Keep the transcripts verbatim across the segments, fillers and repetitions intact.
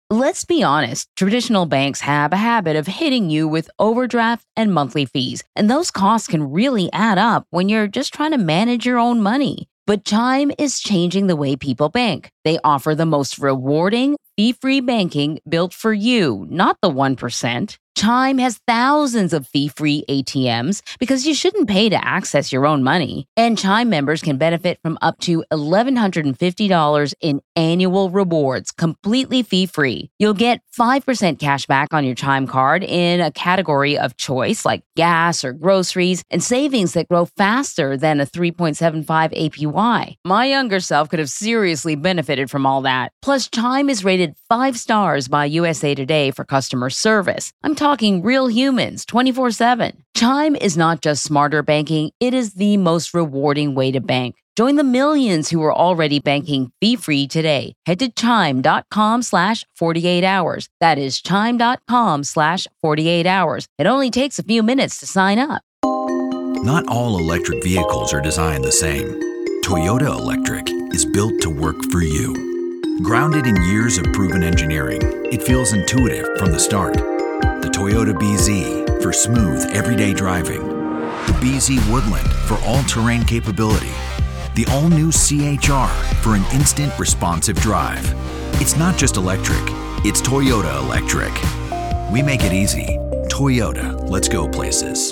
Let's be honest, traditional banks have a habit of hitting you with overdraft and monthly fees, and those costs can really add up when you're just trying to manage your own money. But Chime is changing the way people bank. They offer the most rewarding, fee-free banking built for you, not the one percent. Chime has thousands of fee-free A T Ms because you shouldn't pay to access your own money. And Chime members can benefit from up to one thousand one hundred fifty dollars in annual rewards, completely fee-free. You'll get five percent cash back on your Chime card in a category of choice like gas or groceries, and savings that grow faster than a three point seven five A P Y. My younger self could have seriously benefited from all that. Plus, Chime is rated five stars by U S A Today for customer service. I'm talking real humans, twenty-four seven. Chime is not just smarter banking, it is the most rewarding way to bank. Join the millions who are already banking fee-free today. Head to chime.com slash 48 hours. That is chime.com slash 48 hours. It only takes a few minutes to sign up. Not all electric vehicles are designed the same. Toyota Electric is built to work for you. Grounded in years of proven engineering, it feels intuitive from the start. The Toyota B Z for smooth, everyday driving. The B Z Woodland for all-terrain capability. The all-new C H R for an instant responsive drive. It's not just electric, it's Toyota Electric. We make it easy. Toyota, let's go places.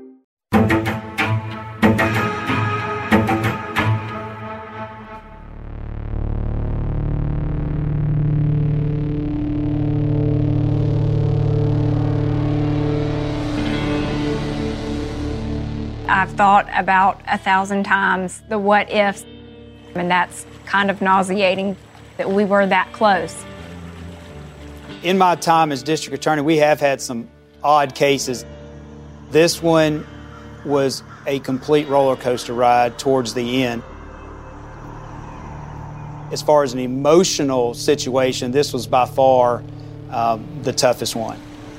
I've thought about a thousand times the what ifs, and that's kind of nauseating that we were that close. In my time as district attorney, we have had some odd cases. This one was a complete roller coaster ride towards the end. As far as an emotional situation, this was by far um, the toughest one.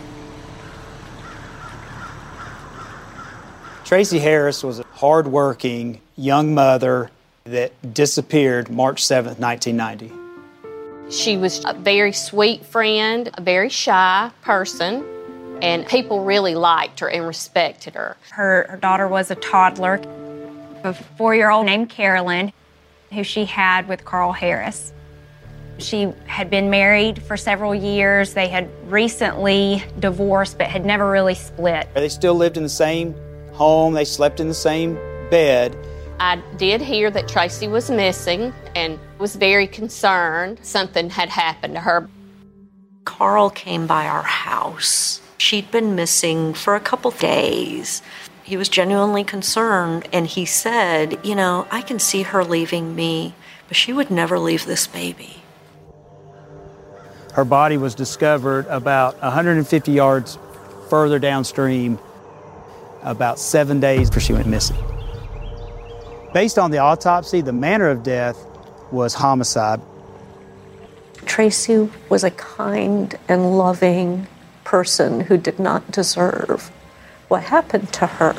Tracy Harris was a hardworking young mother that disappeared March seventh, nineteen ninety. She was a very sweet friend, a very shy person, and people really liked her and respected her. Her, her daughter was a toddler, a four-year-old named Carolyn, who she had with Carl Harris. She had been married for several years. They had recently divorced, but had never really split. They still lived in the same home. They slept in the same bed. I did hear that Tracy was missing and was very concerned something had happened to her. Carl came by our house. She'd been missing for a couple days. He was genuinely concerned, and he said, you know, I can see her leaving me, but she would never leave this baby. Her body was discovered about one hundred fifty yards further downstream, about seven days before she went missing. Based on the autopsy, the manner of death was homicide. Tracy was a kind and loving person who did not deserve what happened to her.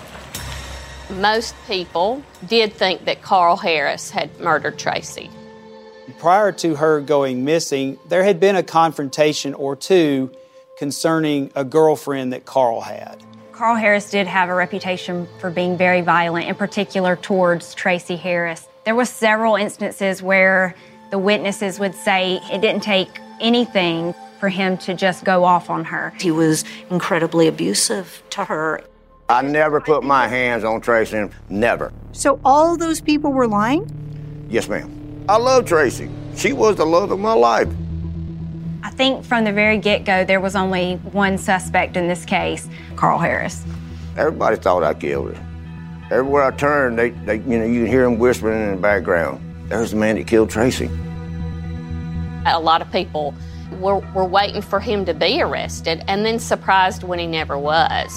Most people did think that Carl Harris had murdered Tracy. Prior to her going missing, there had been a confrontation or two concerning a girlfriend that Carl had. Carl Harris did have a reputation for being very violent, in particular towards Tracy Harris. There were several instances where the witnesses would say it didn't take anything for him to just go off on her. He was incredibly abusive to her. I never put my hands on Tracy, never. So all those people were lying? Yes, ma'am. I love Tracy. She was the love of my life. I think from the very get-go, there was only one suspect in this case, Carl Harris. Everybody thought I killed her. Everywhere I turned, they, they, you know, you could hear them whispering in the background. There's the man that killed Tracy. A lot of people were, were waiting for him to be arrested and then surprised when he never was.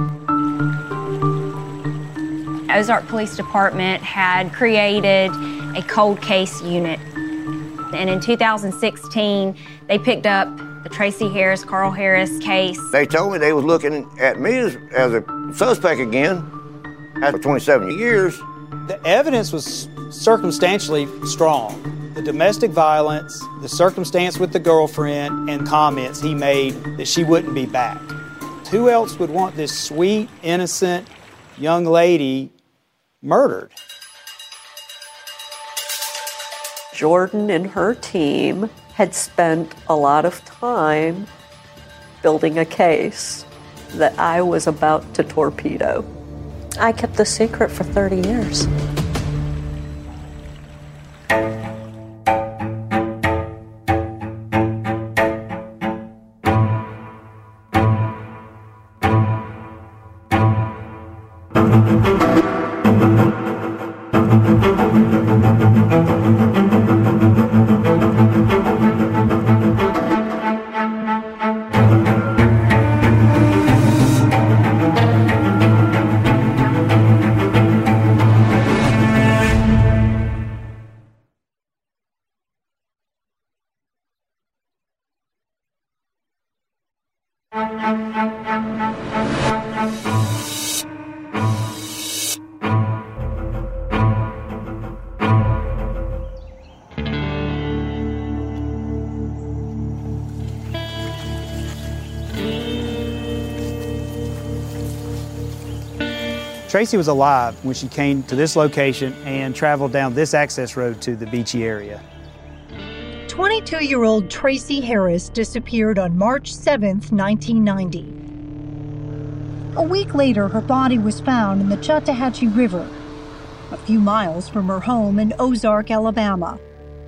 Ozark Police Department had created a cold case unit. And in two thousand sixteen, they picked up the Tracy Harris, Carl Harris case. They told me they was looking at me as, as a suspect again after twenty-seven years. The evidence was circumstantially strong. The domestic violence, the circumstance with the girlfriend, and comments he made that she wouldn't be back. Who else would want this sweet, innocent young lady murdered? Jordan and her team had spent a lot of time building a case that I was about to torpedo. I kept the secret for thirty years. Tracy was alive when she came to this location and traveled down this access road to the beachy area. twenty-two-year-old Tracy Harris disappeared on March seventh, nineteen ninety. A week later, her body was found in the Chattahoochee River, a few miles from her home in Ozark, Alabama.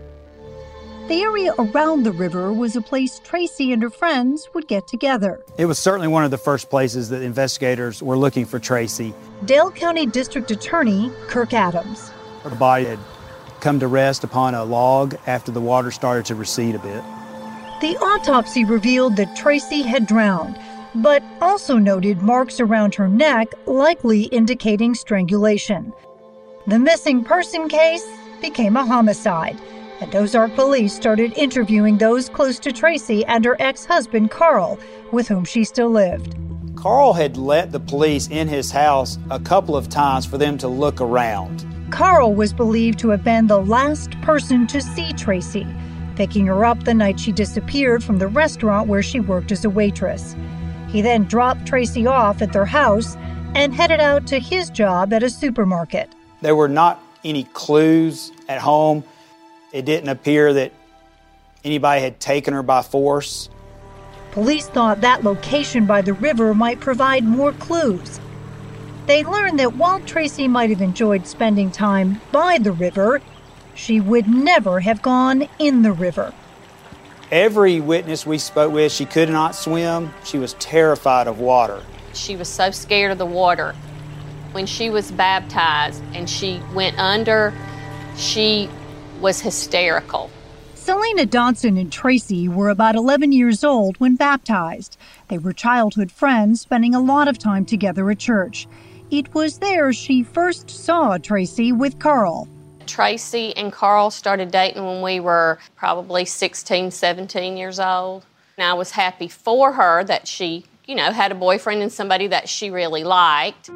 The area around the river was a place Tracy and her friends would get together. It was certainly one of the first places that investigators were looking for Tracy. Dale County District Attorney Kirk Adams. Her body had come to rest upon a log after the water started to recede a bit. The autopsy revealed that Tracy had drowned, but also noted marks around her neck, likely indicating strangulation. The missing person case became a homicide, and Ozark police started interviewing those close to Tracy and her ex-husband, Carl, with whom she still lived. Carl had let the police in his house a couple of times for them to look around. Carl was believed to have been the last person to see Tracy, picking her up the night she disappeared from the restaurant where she worked as a waitress. He then dropped Tracy off at their house and headed out to his job at a supermarket. There were not any clues at home. It didn't appear that anybody had taken her by force. Police thought that location by the river might provide more clues. They learned that while Tracy might have enjoyed spending time by the river, she would never have gone in the river. Every witness we spoke with, she could not swim. She was terrified of water. She was so scared of the water. When she was baptized and she went under, she was hysterical. Selena Dodson and Tracy were about eleven years old when baptized. They were childhood friends, spending a lot of time together at church. It was there she first saw Tracy with Carl. Tracy and Carl started dating when we were probably sixteen, seventeen years old. And I was happy for her that she, you know, had a boyfriend and somebody that she really liked.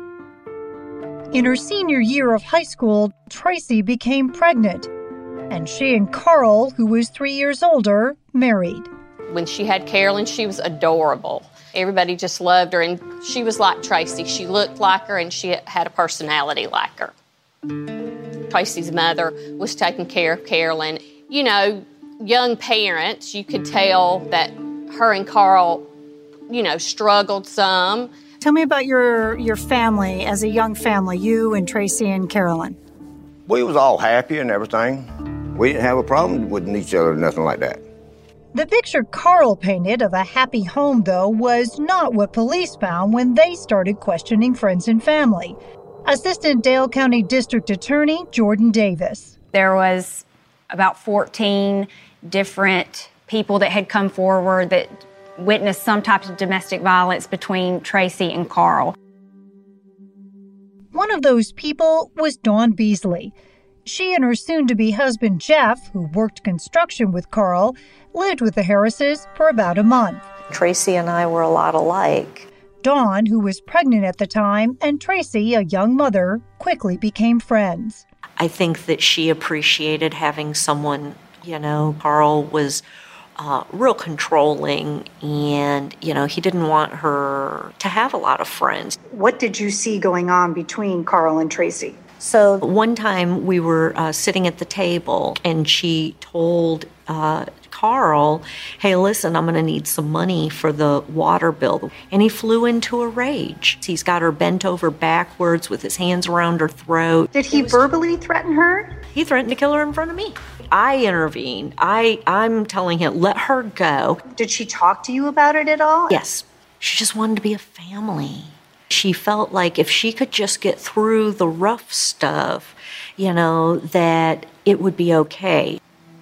In her senior year of high school, Tracy became pregnant, and she and Carl, who was three years older, married. When she had Carolyn, she was adorable. Everybody just loved her, and she was like Tracy. She looked like her, and she had a personality like her. Tracy's mother was taking care of Carolyn. You know, young parents, you could tell that her and Carl, you know, struggled some. Tell me about your, your family as a young family, you and Tracy and Carolyn. We was all happy and everything. We didn't have a problem with each other or nothing like that. The picture Carl painted of a happy home, though, was not what police found when they started questioning friends and family. Assistant Dale County District Attorney Jordan Davis. There was about fourteen different people that had come forward that witnessed some type of domestic violence between Tracy and Carl. One of those people was Dawn Beasley. She and her soon-to-be husband, Jeff, who worked construction with Carl, lived with the Harrises for about a month. Tracy and I were a lot alike. Dawn, who was pregnant at the time, and Tracy, a young mother, quickly became friends. I think that she appreciated having someone, you know, Carl was uh, real controlling, and, you know, he didn't want her to have a lot of friends. What did you see going on between Carl and Tracy? So one time we were uh, sitting at the table, and she told uh, Carl, hey, listen, I'm going to need some money for the water bill. And he flew into a rage. He's got her bent over backwards with his hands around her throat. Did he was, verbally threaten her? He threatened to kill her in front of me. I intervened. I, I'm telling him, let her go. Did she talk to you about it at all? Yes. She just wanted to be a family. She felt like if she could just get through the rough stuff, you know, that it would be okay.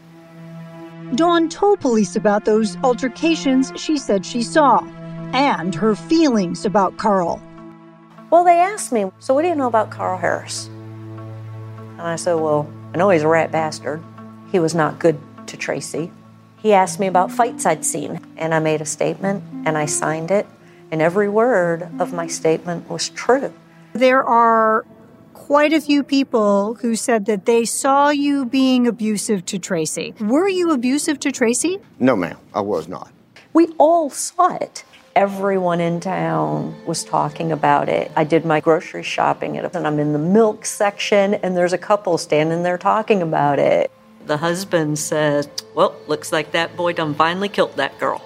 Dawn told police about those altercations she said she saw and her feelings about Carl. Well, they asked me, so what do you know about Carl Harris? And I said, well, I know he's a rat bastard. He was not good to Tracy. He asked me about fights I'd seen, and I made a statement, and I signed it, and every word of my statement was true. There are quite a few people who said that they saw you being abusive to Tracy. Were you abusive to Tracy? No, ma'am, I was not. We all saw it. Everyone in town was talking about it. I did my grocery shopping, and I'm in the milk section, and there's a couple standing there talking about it. The husband says, well, looks like that boy done finally killed that girl.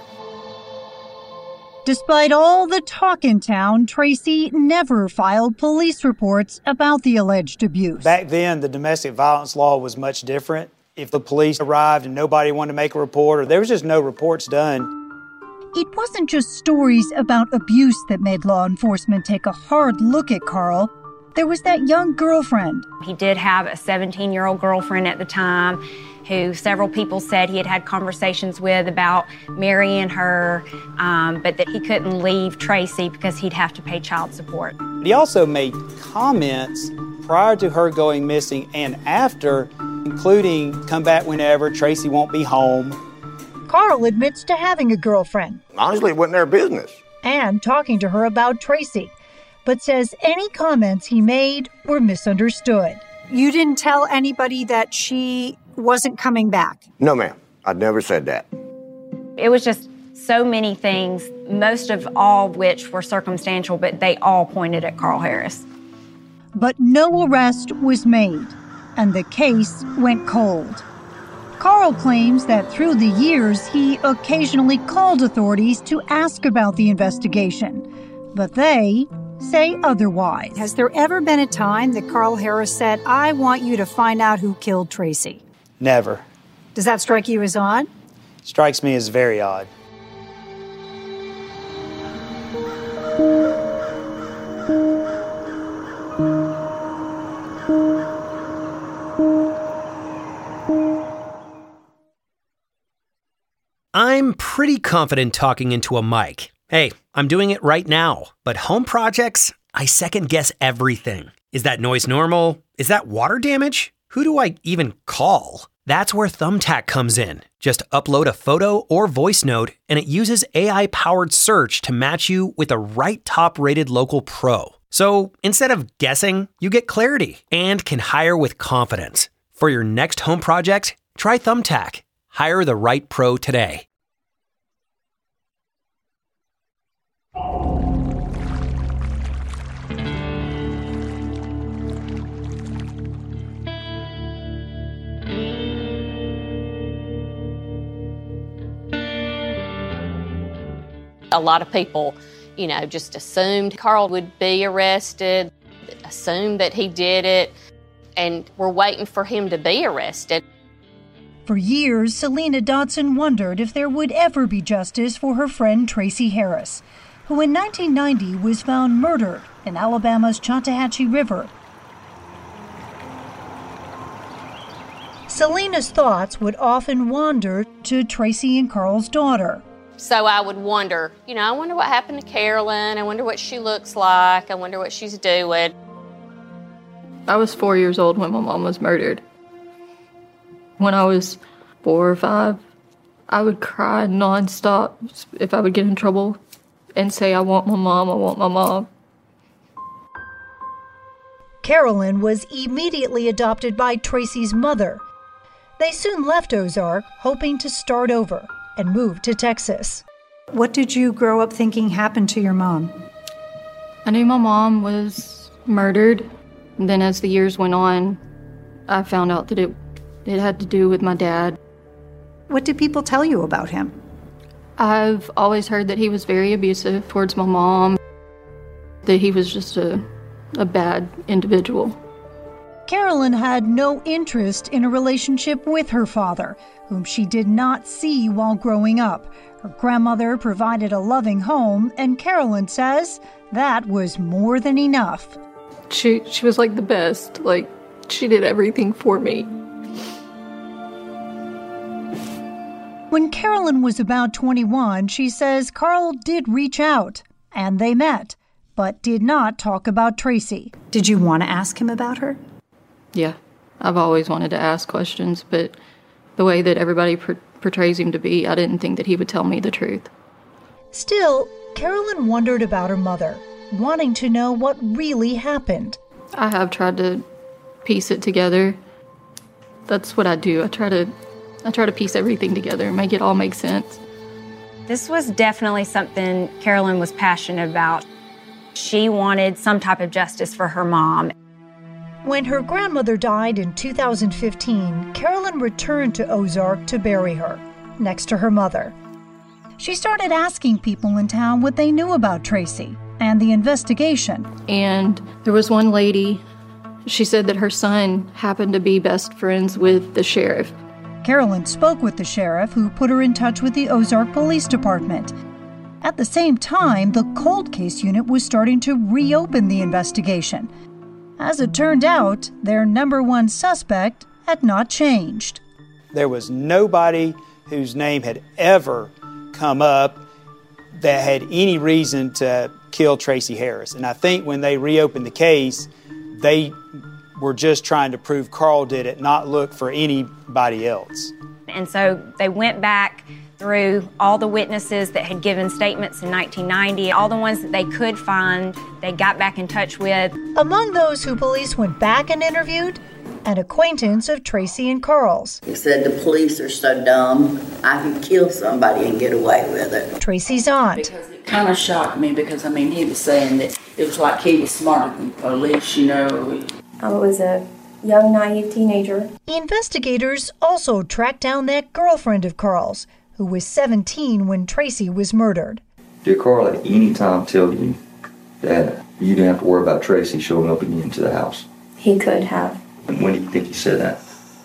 Despite all the talk in town, Tracy never filed police reports about the alleged abuse. Back then, the domestic violence law was much different. If the police arrived and nobody wanted to make a report, or there was just no reports done. It wasn't just stories about abuse that made law enforcement take a hard look at Carl. There was that young girlfriend. He did have a seventeen-year-old girlfriend at the time who several people said he had had conversations with about marrying her, um, but that he couldn't leave Tracy because he'd have to pay child support. He also made comments prior to her going missing and after, including, come back whenever, Tracy won't be home. Carl admits to having a girlfriend. Honestly, it wasn't their business. And talking to her about Tracy, but says any comments he made were misunderstood. You didn't tell anybody that she wasn't coming back? No, ma'am. I'd never said that. It was just so many things, most of all which were circumstantial, but they all pointed at Carl Harris. But no arrest was made, and the case went cold. Carl claims that through the years, he occasionally called authorities to ask about the investigation, but they say otherwise. Has there ever been a time that Carl Harris said, I want you to find out who killed Tracy? Never. Does that strike you as odd? Strikes me as very odd. I'm pretty confident talking into a mic. Hey, I'm doing it right now. But home projects, I second guess everything. Is that noise normal? Is that water damage? Who do I even call? That's where Thumbtack comes in. Just upload a photo or voice note, and it uses A I-powered search to match you with the right top-rated local pro. So instead of guessing, you get clarity and can hire with confidence. For your next home project, try Thumbtack. Hire the right pro today. A lot of people, you know, just assumed Carl would be arrested, assumed that he did it, and we're waiting for him to be arrested. For years, Selena Dodson wondered if there would ever be justice for her friend Tracy Harris, who in nineteen ninety was found murdered in Alabama's Chattahoochee River. Selena's thoughts would often wander to Tracy and Carl's daughter. So I would wonder, you know, I wonder what happened to Carolyn. I wonder what she looks like. I wonder what she's doing. I was four years old when my mom was murdered. When I was four or five, I would cry nonstop if I would get in trouble and say, I want my mom, I want my mom. Carolyn was immediately adopted by Tracy's mother. They soon left Ozark, hoping to start over, and moved to Texas. What did you grow up thinking happened to your mom? I knew my mom was murdered. And then as the years went on, I found out that it, it had to do with my dad. What did people tell you about him? I've always heard that he was very abusive towards my mom, that he was just a, a bad individual. Carolyn had no interest in a relationship with her father, whom she did not see while growing up. Her grandmother provided a loving home, and Carolyn says that was more than enough. She, she was like the best. Like, she did everything for me. When Carolyn was about twenty-one, she says Carl did reach out, and they met, but did not talk about Tracy. Did you want to ask him about her? Yeah, I've always wanted to ask questions, but the way that everybody per- portrays him to be, I didn't think that he would tell me the truth. Still, Carolyn wondered about her mother, wanting to know what really happened. I have tried to piece it together. That's what I do. I try to I try to piece everything together and make it all make sense. This was definitely something Carolyn was passionate about. She wanted some type of justice for her mom. When her grandmother died in two thousand fifteen, Carolyn returned to Ozark to bury her, next to her mother. She started asking people in town what they knew about Tracy and the investigation. And there was one lady, she said that her son happened to be best friends with the sheriff. Carolyn spoke with the sheriff, who put her in touch with the Ozark Police Department. At the same time, the cold case unit was starting to reopen the investigation. As it turned out, their number one suspect had not changed. There was nobody whose name had ever come up that had any reason to kill Tracy Harris. And I think when they reopened the case, they were just trying to prove Carl did it, not look for anybody else. And so they went back through all the witnesses that had given statements in nineteen ninety, all the ones that they could find, they got back in touch with. Among those who police went back and interviewed, an acquaintance of Tracy and Carl's. He said the police are so dumb, I can kill somebody and get away with it. Tracy's aunt. Because it kind of shocked me because, I mean, he was saying that it was like he was smarter than the police, you know. I was a young, naive teenager. Investigators also tracked down that girlfriend of Carl's, who was seventeen when Tracy was murdered. Did Carl at any time tell you that you didn't have to worry about Tracy showing up again to the house? He could have. And when do you think he said that?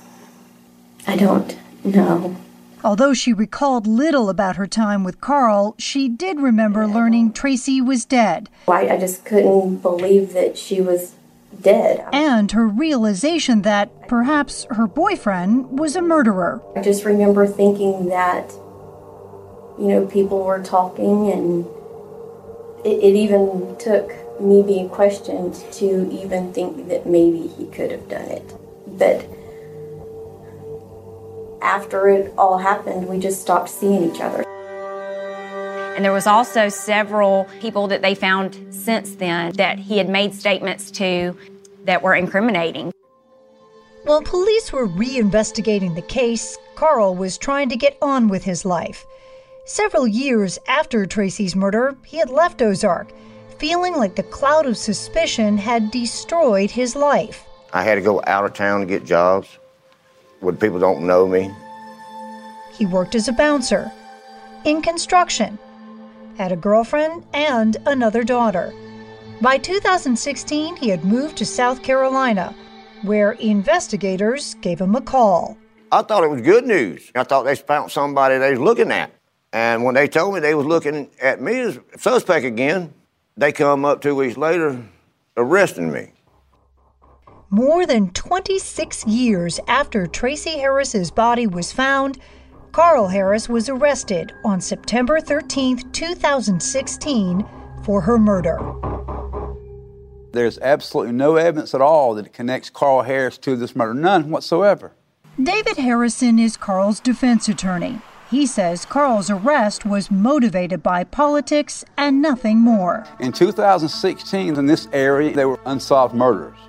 I don't know. Although she recalled little about her time with Carl, she did remember learning Tracy was dead. Why I just couldn't believe that she was dead. And her realization that perhaps her boyfriend was a murderer. I just remember thinking that, you know, people were talking, and it, it even took me being questioned to even think that maybe he could have done it. But after it all happened, we just stopped seeing each other. And there was also several people that they found since then that he had made statements to that were incriminating. While police were reinvestigating the case, Carl was trying to get on with his life. Several years after Tracy's murder, he had left Ozark, feeling like the cloud of suspicion had destroyed his life. I had to go out of town to get jobs when people don't know me. He worked as a bouncer, in construction, had a girlfriend and another daughter. By two thousand sixteen, he had moved to South Carolina, where investigators gave him a call. I thought it was good news. I thought they found somebody they was looking at. And when they told me they was looking at me as a suspect again, they come up two weeks later arresting me. More than twenty-six years after Tracy Harris's body was found, Carl Harris was arrested on September thirteenth, two thousand sixteen for her murder. There's absolutely no evidence at all that it connects Carl Harris to this murder, none whatsoever. David Harrison is Carl's defense attorney. He says Carl's arrest was motivated by politics and nothing more. In two thousand sixteen, in this area, there were unsolved murders.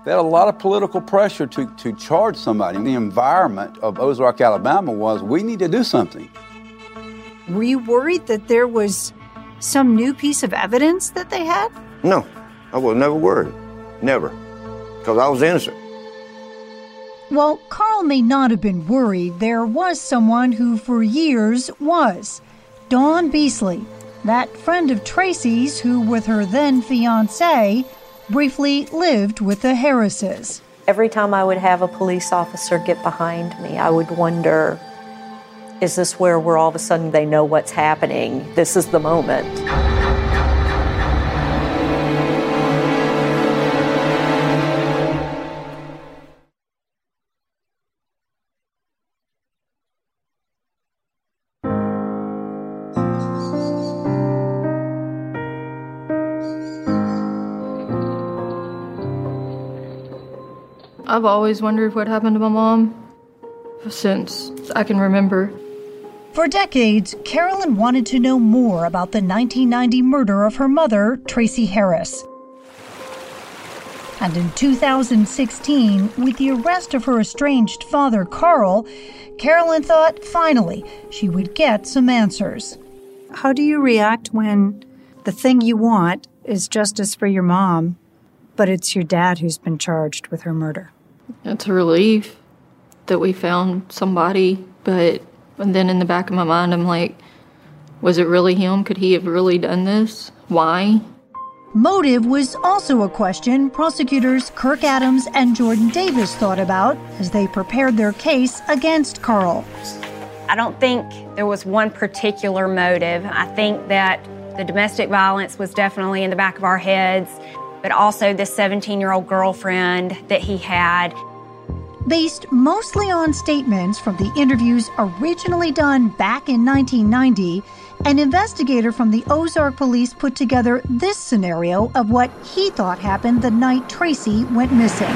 They had a lot of political pressure to, to charge somebody. The environment of Ozark, Alabama was, we need to do something. Were you worried that there was some new piece of evidence that they had? No, I was never worried. Never. Because I was innocent. While Carl may not have been worried, there was someone who for years was. Dawn Beasley, that friend of Tracy's who, with her then fiancé, briefly lived with the Harrises. Every time I would have a police officer get behind me, I would wonder, is this where we're all of a sudden they know what's happening? This is the moment. I've always wondered what happened to my mom since I can remember. For decades, Carolyn wanted to know more about the nineteen ninety murder of her mother, Tracy Harris. And in two thousand sixteen, with the arrest of her estranged father, Carl, Carolyn thought finally she would get some answers. How do you react when the thing you want is justice for your mom, but it's your dad who's been charged with her murder? It's a relief that we found somebody, but and then in the back of my mind, I'm like, was it really him? Could he have really done this? Why? Motive was also a question prosecutors Kirk Adams and Jordan Davis thought about as they prepared their case against Carl. I don't think there was one particular motive. I think that the domestic violence was definitely in the back of our heads, but also this seventeen-year-old girlfriend that he had. Based mostly on statements from the interviews originally done back in nineteen ninety, an investigator from the Ozark Police put together this scenario of what he thought happened the night Tracy went missing.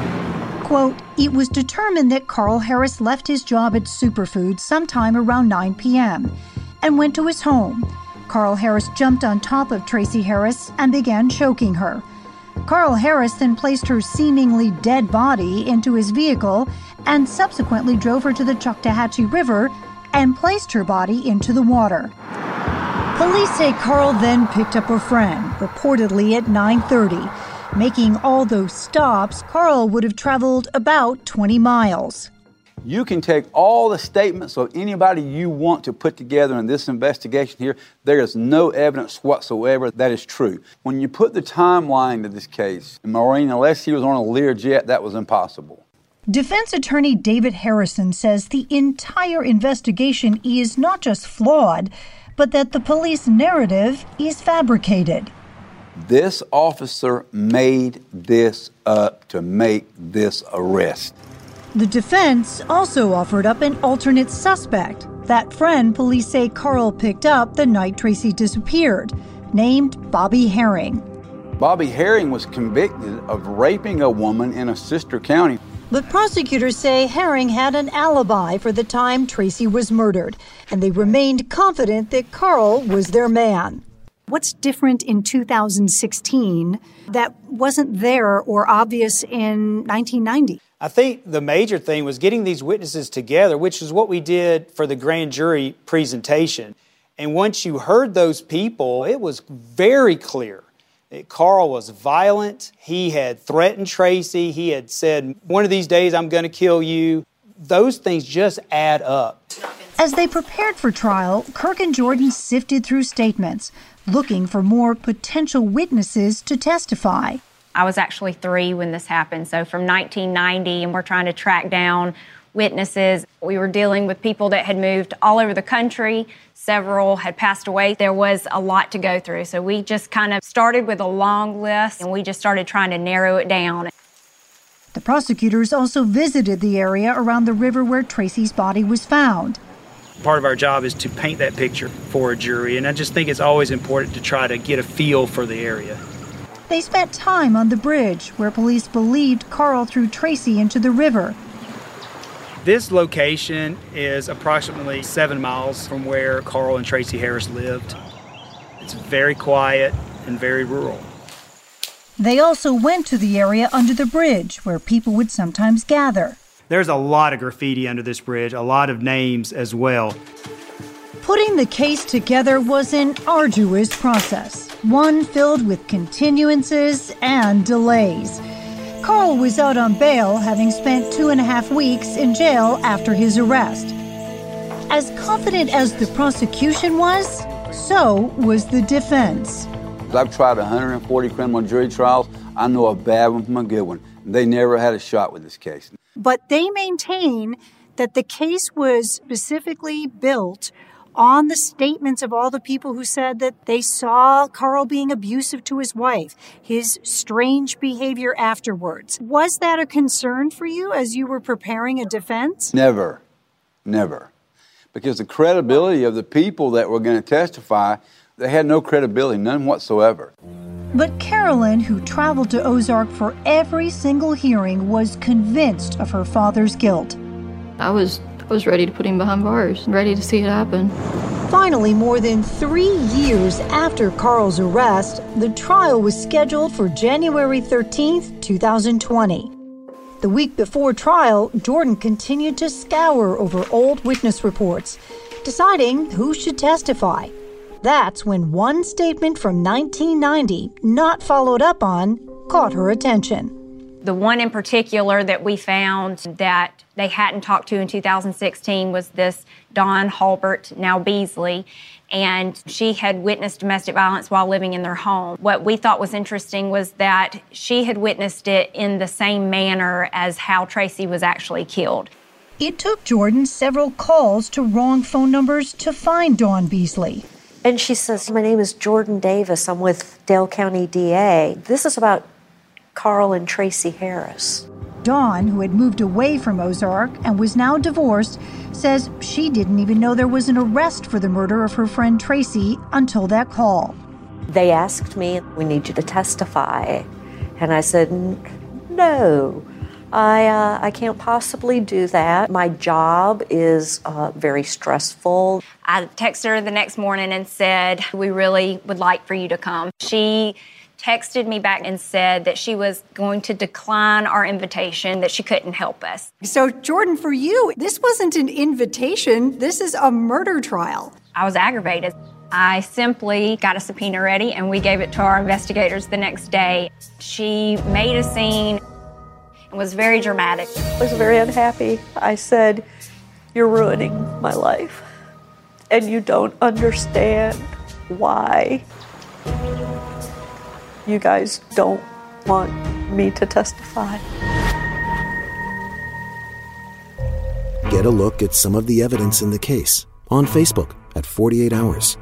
Quote, it was determined that Carl Harris left his job at Superfoods sometime around nine p.m. and went to his home. Carl Harris jumped on top of Tracy Harris and began choking her. Carl Harris then placed her seemingly dead body into his vehicle and subsequently drove her to the Choctawhatchee River and placed her body into the water. Police say Carl then picked up a friend, reportedly at nine thirty. Making all those stops, Carl would have traveled about twenty miles. You can take all the statements of anybody you want to put together in this investigation here. There is no evidence whatsoever that is true. When you put the timeline to this case, Maureen, unless he was on a Learjet, that was impossible. Defense attorney David Harrison says the entire investigation is not just flawed, but that the police narrative is fabricated. This officer made this up to make this arrest. The defense also offered up an alternate suspect, that friend police say Carl picked up the night Tracy disappeared, named Bobby Herring. Bobby Herring was convicted of raping a woman in a sister county. But prosecutors say Herring had an alibi for the time Tracy was murdered, and they remained confident that Carl was their man. What's different in two thousand sixteen that wasn't there or obvious in nineteen ninety? I think the major thing was getting these witnesses together, which is what we did for the grand jury presentation. And once you heard those people, it was very clear that Carl was violent. He had threatened Tracy. He had said, one of these days I'm going to kill you. Those things just add up. As they prepared for trial, Kirk and Jordan sifted through statements, looking for more potential witnesses to testify. I was actually three when this happened, so from nineteen ninety, and we're trying to track down witnesses. We were dealing with people that had moved all over the country. Several had passed away. There was a lot to go through, so we just kind of started with a long list, and we just started trying to narrow it down. The prosecutors also visited the area around the river where Tracy's body was found. Part of our job is to paint that picture for a jury, and I just think it's always important to try to get a feel for the area. They spent time on the bridge where police believed Carl threw Tracy into the river. This location is approximately seven miles from where Carl and Tracy Harris lived. It's very quiet and very rural. They also went to the area under the bridge where people would sometimes gather. There's a lot of graffiti under this bridge, a lot of names as well. Putting the case together was an arduous process, one filled with continuances and delays. Carl was out on bail, having spent two and a half weeks in jail after his arrest. As confident as the prosecution was, so was the defense. I've tried one hundred forty criminal jury trials. I know a bad one from a good one. They never had a shot with this case. But they maintain that the case was specifically built on the statements of all the people who said that they saw Carl being abusive to his wife, his strange behavior afterwards. Was that a concern for you as you were preparing a defense? Never, never. Because the credibility of the people that were going to testify, they had no credibility, none whatsoever. But Carolyn, who traveled to Ozark for every single hearing, was convinced of her father's guilt. I was I was ready to put him behind bars, ready to see it happen. Finally, more than three years after Carl's arrest, the trial was scheduled for January thirteenth, twenty twenty. The week before trial, Jordan continued to scour over old witness reports, deciding who should testify. That's when one statement from nineteen ninety, not followed up on, caught her attention. The one in particular that we found that they hadn't talked to in two thousand sixteen was this Dawn Halbert, now Beasley, and she had witnessed domestic violence while living in their home. What we thought was interesting was that she had witnessed it in the same manner as how Tracy was actually killed. It took Jordan several calls to wrong phone numbers to find Dawn Beasley. And she says, my name is Jordan Davis. I'm with Dale County D A. This is about Carl and Tracy Harris. Dawn, who had moved away from Ozark and was now divorced, says she didn't even know there was an arrest for the murder of her friend Tracy until that call. They asked me, we need you to testify. And I said, no, I, uh, I can't possibly do that. My job is uh, very stressful. I texted her the next morning and said, we really would like for you to come. She texted me back and said that she was going to decline our invitation, that she couldn't help us. So, Jordan, for you, this wasn't an invitation. This is a murder trial. I was aggravated. I simply got a subpoena ready, and we gave it to our investigators the next day. She made a scene and was very dramatic. I was very unhappy. I said, you're ruining my life, and you don't understand why. You guys don't want me to testify. Get a look at some of the evidence in the case on Facebook at forty-eight hours.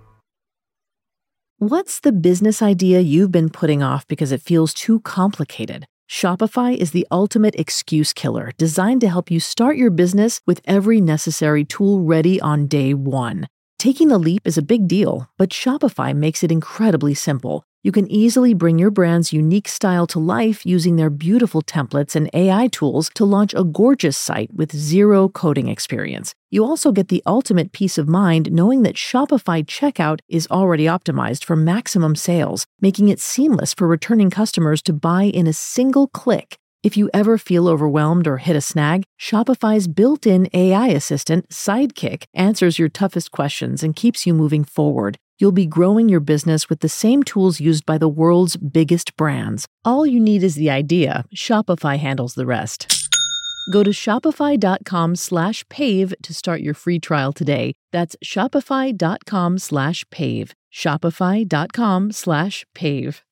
What's the business idea you've been putting off because it feels too complicated? Shopify is the ultimate excuse killer, designed to help you start your business with every necessary tool ready on day one. Taking the leap is a big deal, but Shopify makes it incredibly simple. You can easily bring your brand's unique style to life using their beautiful templates and A I tools to launch a gorgeous site with zero coding experience. You also get the ultimate peace of mind knowing that Shopify checkout is already optimized for maximum sales, making it seamless for returning customers to buy in a single click. If you ever feel overwhelmed or hit a snag, Shopify's built-in A I assistant, Sidekick, answers your toughest questions and keeps you moving forward. You'll be growing your business with the same tools used by the world's biggest brands. All you need is the idea. Shopify handles the rest. Go to shopify.com slash pave to start your free trial today. That's shopify.com slash pave. Shopify.com slash pave.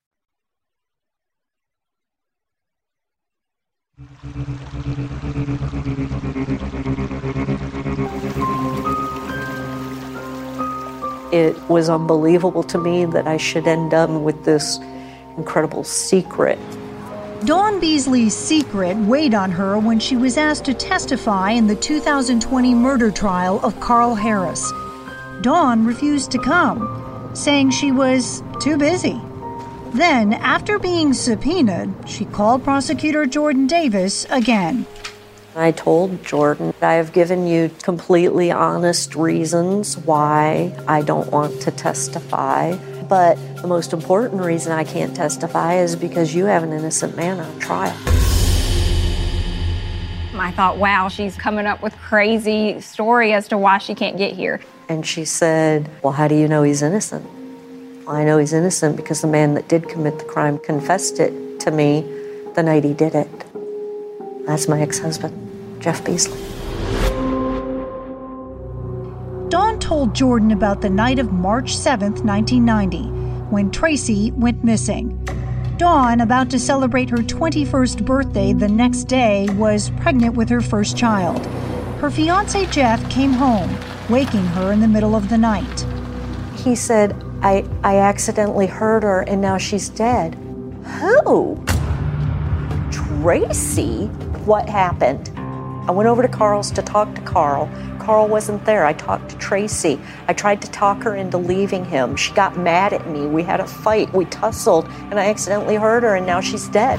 It was unbelievable to me that I should end up with this incredible secret. Dawn Beasley's secret weighed on her when she was asked to testify in the two thousand twenty murder trial of Carl Harris. Dawn refused to come, saying she was too busy. Then, after being subpoenaed, she called prosecutor Jordan Davis again. I told Jordan, I have given you completely honest reasons why I don't want to testify, But the most important reason I can't testify is because you have an innocent man on trial. I thought, wow, she's coming up with crazy story as to why she can't get here. And she said, well, how do you know he's innocent? Well, I know he's innocent because the man that did commit the crime confessed it to me the night he did it. That's my ex-husband, Jeff Beasley. Dawn told Jordan about the night of March seventh, nineteen ninety, when Tracy went missing. Dawn, about to celebrate her twenty-first birthday the next day, was pregnant with her first child. Her fiancé Jeff came home, waking her in the middle of the night. He said, I, I accidentally hurt her and now she's dead. Who? Tracy? What happened? I went over to Carl's to talk to Carl. Carl wasn't there. I talked to Tracy. I tried to talk her into leaving him. She got mad at me. We had a fight. We tussled, and I accidentally hurt her, and now she's dead.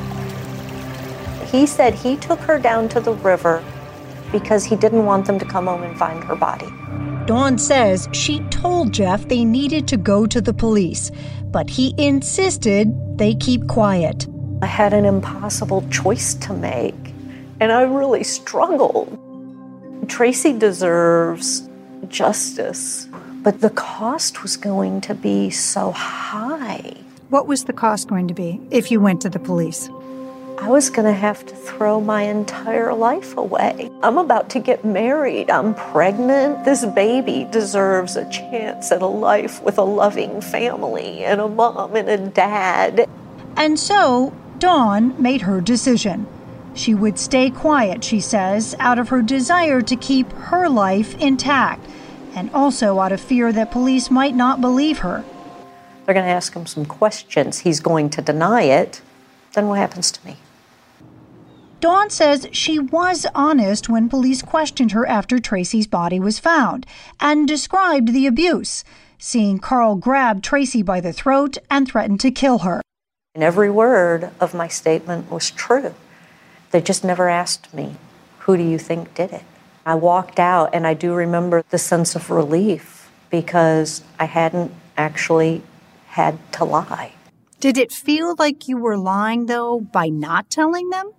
He said he took her down to the river because he didn't want them to come home and find her body. Dawn says she told Jeff they needed to go to the police, but he insisted they keep quiet. I had an impossible choice to make, and I really struggled. Tracy deserves justice, but the cost was going to be so high. What was the cost going to be if you went to the police? I was going to have to throw my entire life away. I'm about to get married. I'm pregnant. This baby deserves a chance at a life with a loving family and a mom and a dad. And so, Dawn made her decision. She would stay quiet, she says, out of her desire to keep her life intact, and also out of fear that police might not believe her. They're going to ask him some questions. He's going to deny it. Then what happens to me? Dawn says she was honest when police questioned her after Tracy's body was found, and described the abuse, seeing Carl grab Tracy by the throat and threaten to kill her. And every word of my statement was true. They just never asked me, who do you think did it? I walked out, and I do remember the sense of relief because I hadn't actually had to lie. Did it feel like you were lying, though, by not telling them?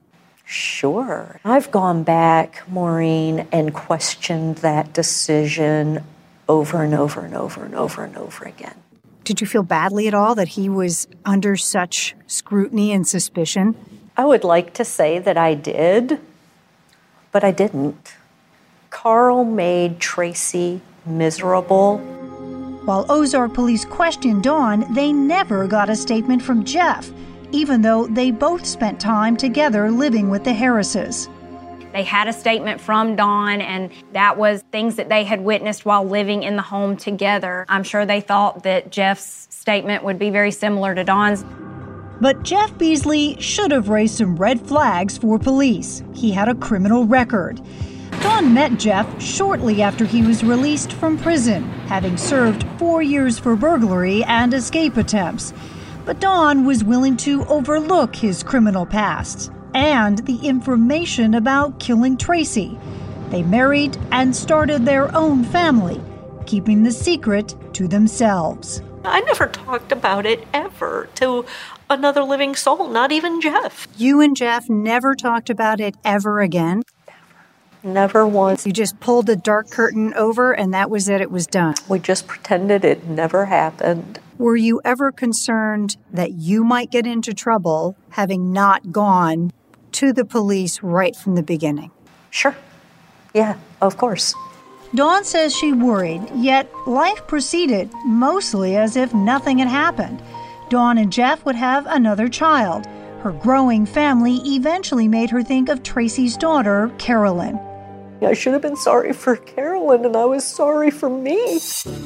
Sure. I've gone back, Maureen, and questioned that decision over and over and over and over and over again. Did you feel badly at all that he was under such scrutiny and suspicion? I would like to say that I did, but I didn't. Carl made Tracy miserable. While Ozark police questioned Dawn, they never got a statement from Jeff, even though they both spent time together living with the Harrises. They had a statement from Dawn, and that was things that they had witnessed while living in the home together. I'm sure they thought that Jeff's statement would be very similar to Dawn's. But Jeff Beasley should have raised some red flags for police. He had a criminal record. Dawn met Jeff shortly after he was released from prison, having served four years for burglary and escape attempts. But Dawn was willing to overlook his criminal past and the information about killing Tracy. They married and started their own family, keeping the secret to themselves. I never talked about it ever to another living soul, not even Jeff. You and Jeff never talked about it ever again? Never once. You just pulled the dark curtain over and that was it, it was done. We just pretended it never happened. Were you ever concerned that you might get into trouble having not gone to the police right from the beginning? Sure. Yeah, of course. Dawn says she worried, yet life proceeded mostly as if nothing had happened. Dawn and Jeff would have another child. Her growing family eventually made her think of Tracy's daughter, Carolyn. I should have been sorry for Carolyn, and I was sorry for me.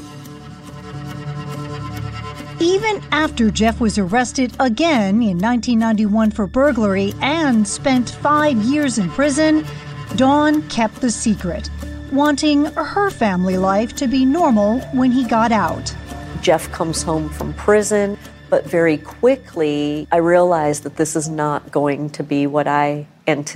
Even after Jeff was arrested again in nineteen ninety-one for burglary and spent five years in prison, Dawn kept the secret, wanting her family life to be normal when he got out. Jeff comes home from prison, but very quickly I realized that this is not going to be what I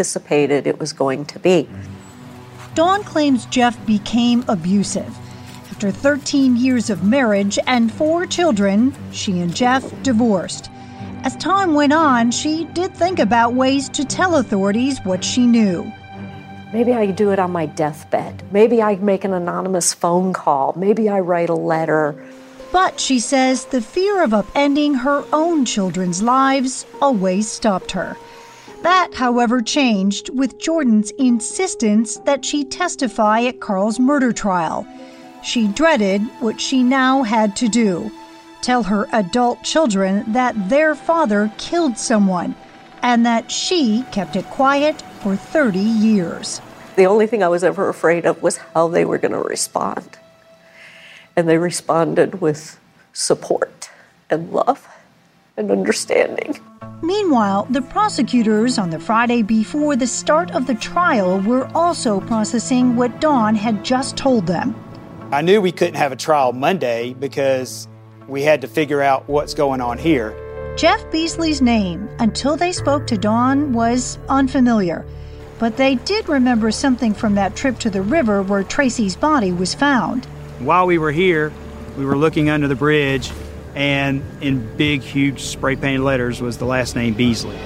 anticipated it was going to be. Dawn claims Jeff became abusive. After thirteen years of marriage and four children, she and Jeff divorced. As time went on, she did think about ways to tell authorities what she knew. Maybe I do it on my deathbed. Maybe I make an anonymous phone call. Maybe I write a letter. But she says the fear of upending her own children's lives always stopped her. That, however, changed with Jordan's insistence that she testify at Carl's murder trial. She dreaded what she now had to do: tell her adult children that their father killed someone and that she kept it quiet for thirty years. The only thing I was ever afraid of was how they were going to respond. And they responded with support and love and understanding. Meanwhile, the prosecutors on the Friday before the start of the trial were also processing what Dawn had just told them. I knew we couldn't have a trial Monday because we had to figure out what's going on here. Jeff Beasley's name, until they spoke to Dawn, was unfamiliar. But they did remember something from that trip to the river where Tracy's body was found. While we were here, we were looking under the bridge, and in big, huge spray-painted letters was the last name Beasley.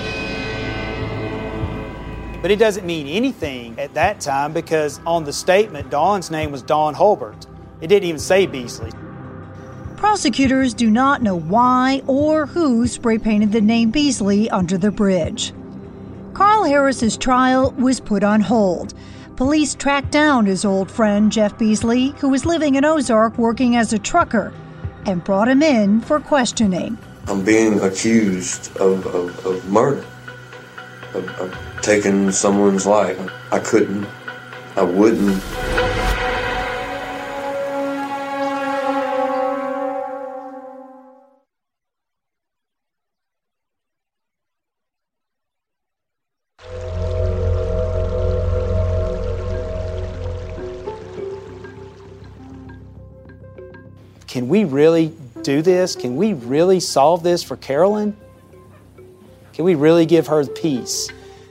But it doesn't mean anything at that time because on the statement, Dawn's name was Dawn Holbert. It didn't even say Beasley. Prosecutors do not know why or who spray-painted the name Beasley under the bridge. Carl Harris's trial was put on hold. Police tracked down his old friend Jeff Beasley, who was living in Ozark working as a trucker, and brought him in for questioning. I'm being accused of, of, of murder, of, of taking someone's life. I couldn't, I wouldn't. Can we really do this? Can we really solve this for Carolyn? Can we really give her peace?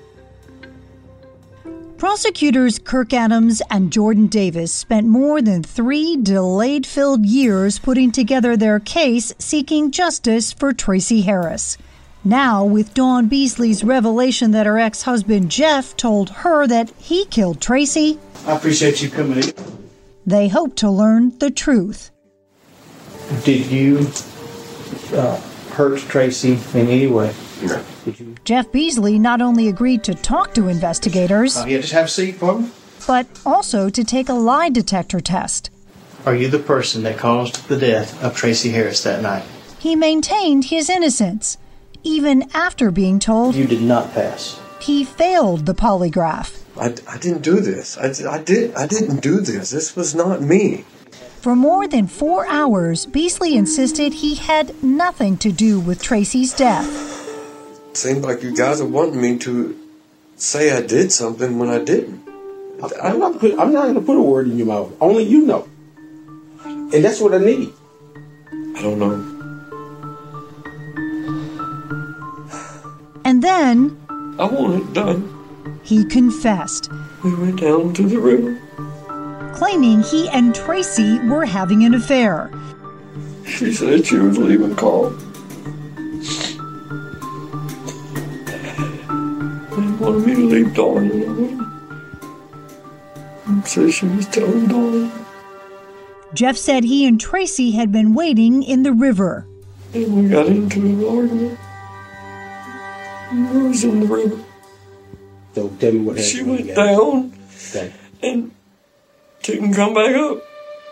Prosecutors Kirk Adams and Jordan Davis spent more than three delayed-filled years putting together their case seeking justice for Tracy Harris. Now, with Dawn Beasley's revelation that her ex-husband Jeff told her that he killed Tracy, I appreciate you coming in. They hope to learn the truth. Did you uh, hurt Tracy in any way? No. Did you? Jeff Beasley not only agreed to talk to investigators, Uh, yeah, just have a seat for me. but also to take a lie detector test. Are you the person that caused the death of Tracy Harris that night? He maintained his innocence, even after being told You did not pass. he failed the polygraph. I, I didn't do this. I, I, did, I didn't do this. This was not me. For more than four hours, Beasley insisted he had nothing to do with Tracy's death. It seemed like you guys are wanting me to say I did something when I didn't. I'm not, put, I'm not going to put a word in your mouth. Only you know. And that's what I need. I don't know. And then I want it done. He confessed, We went down to the river. claiming he and Tracy were having an affair. She said she was leaving Carl. They wanted me to leave Dawn alone. So she was telling Dawn. Jeff said he and Tracy had been waiting in the river. And we got into an argument. I was in the river. So tell me what happened. She went down Okay. and didn't come back up.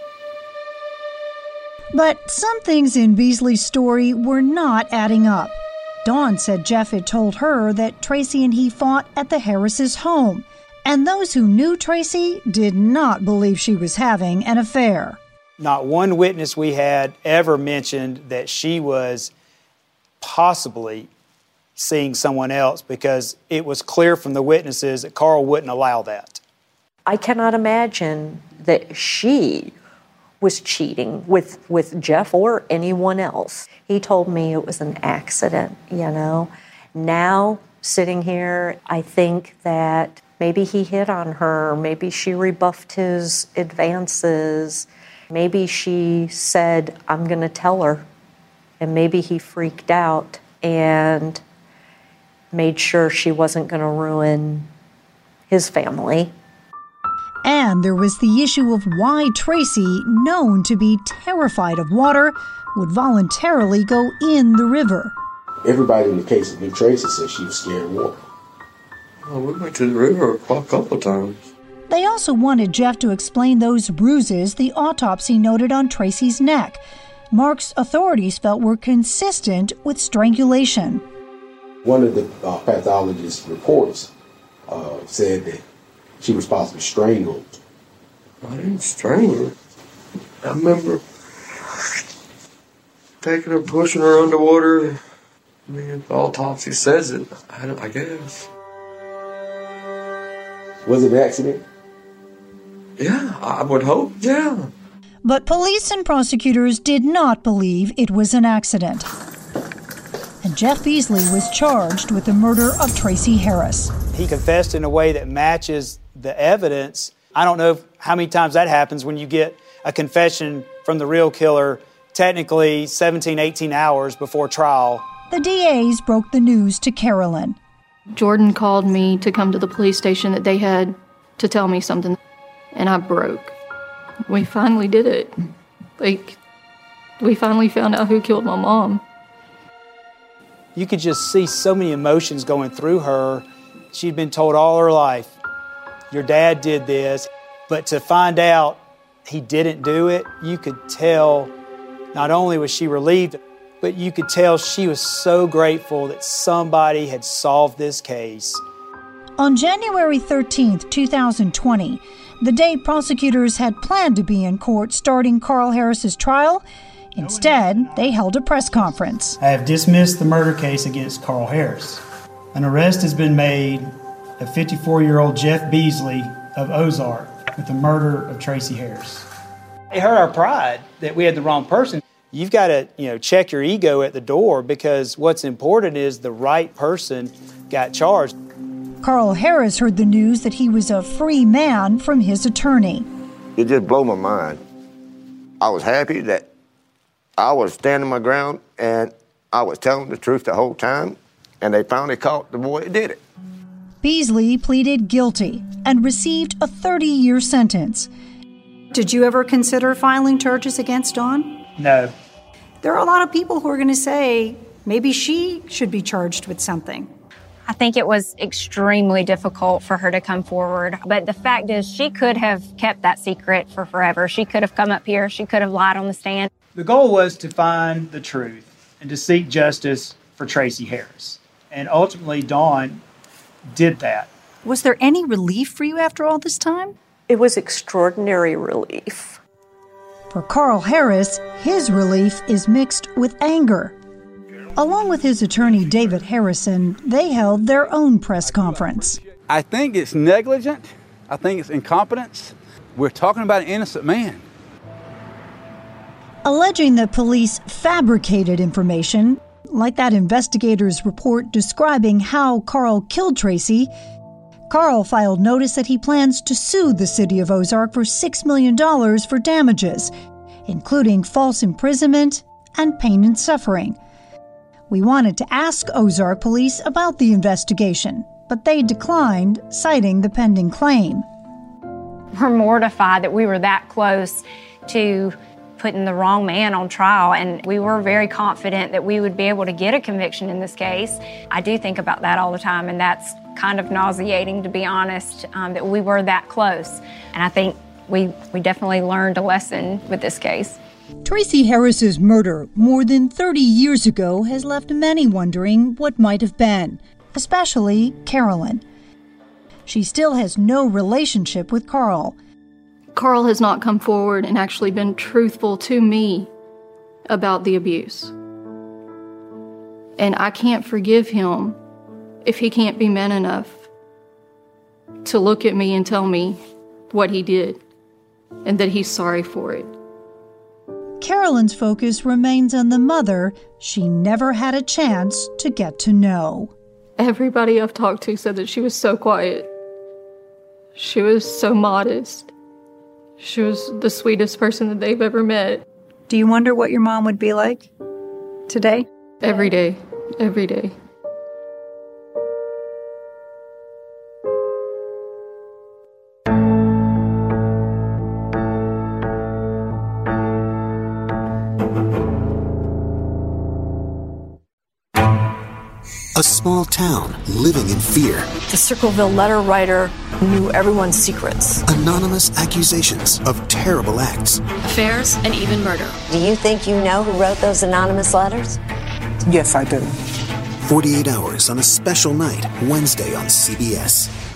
But some things in Beasley's story were not adding up. Dawn said Jeff had told her that Tracy and he fought at the Harris's home, and those who knew Tracy did not believe she was having an affair. Not one witness we had ever mentioned that she was possibly seeing someone else because it was clear from the witnesses that Carl wouldn't allow that. I cannot imagine that she was cheating with, with Jeff or anyone else. He told me it was an accident, you know. Now, sitting here, I think that maybe he hit on her, maybe she rebuffed his advances. Maybe she said, I'm going to tell her. And maybe he freaked out and made sure she wasn't going to ruin his family. And there was the issue of why Tracy, known to be terrified of water, would voluntarily go in the river. Everybody in the case of Big Tracy said she was scared of water. Well, we went to the river a couple of times. They also wanted Jeff to explain those bruises the autopsy noted on Tracy's neck. Mark's authorities felt were consistent with strangulation. One of the uh, pathologist's reports uh, said that she was possibly strangled. I didn't strangle her. I remember taking her, pushing her underwater. I mean, the autopsy says it, I, don't, I guess. Was it an accident? Yeah, I would hope, yeah. But police and prosecutors did not believe it was an accident. And Jeff Beasley was charged with the murder of Tracy Harris. He confessed in a way that matches the evidence. I don't know how many times that happens when you get a confession from the real killer technically seventeen, eighteen hours before trial. The D As broke the news to Carolyn. Jordan called me to come to the police station that they had to tell me something, and I broke. We finally did it. Like, we finally found out who killed my mom. You could just see so many emotions going through her. She'd been told all her life, your dad did this, but to find out he didn't do it, you could tell not only was she relieved, but you could tell she was so grateful that somebody had solved this case. On January thirteenth, two thousand twenty, the day prosecutors had planned to be in court starting Carl Harris's trial, instead, they held a press conference. I have dismissed the murder case against Carl Harris. An arrest has been made of fifty-four-year-old Jeff Beasley of Ozark with the murder of Tracy Harris. It hurt our pride that we had the wrong person. You've got to, you know, check your ego at the door, because what's important is the right person got charged. Carl Harris heard the news that he was a free man from his attorney. It just blew my mind. I was happy that I was standing my ground and I was telling the truth the whole time, and they finally caught the boy that did it. Beasley pleaded guilty and received a thirty-year sentence. Did you ever consider filing charges against Dawn? No. There are a lot of people who are going to say maybe she should be charged with something. I think it was extremely difficult for her to come forward. But the fact is, she could have kept that secret for forever. She could have come up here. She could have lied on the stand. The goal was to find the truth and to seek justice for Tracy Harris. And ultimately, Dawn did that. Was there any relief for you after all this time? It was extraordinary relief. For Carl Harris, his relief is mixed with anger. Along with his attorney, David Harrison, they held their own press conference. I think it's negligent. I think it's incompetence. We're talking about an innocent man. Alleging that police fabricated information, like that investigator's report describing how Carl killed Tracy, Carl filed notice that he plans to sue the city of Ozark for six million dollars for damages, including false imprisonment and pain and suffering. We wanted to ask Ozark police about the investigation, but they declined, citing the pending claim. We're mortified that we were that close to putting the wrong man on trial, and we were very confident that we would be able to get a conviction in this case. I do think about that all the time, and that's kind of nauseating, to be honest, um, that we were that close. And I think we, we definitely learned a lesson with this case. Tracy Harris's murder more than thirty years ago has left many wondering what might have been, especially Carolyn. She still has no relationship with Carl. Carl has not come forward and actually been truthful to me about the abuse. And I can't forgive him if he can't be man enough to look at me and tell me what he did and that he's sorry for it. Carolyn's focus remains on the mother she never had a chance to get to know. Everybody I've talked to said that she was so quiet. She was so modest. She was the sweetest person that they've ever met. Do you wonder what your mom would be like today? Every day. Every day. A small town living in fear. The Circleville letter writer knew everyone's secrets. Anonymous accusations of terrible acts. Affairs and even murder. Do you think you know who wrote those anonymous letters? Yes, I do. forty-eight hours on a special night, Wednesday on C B S.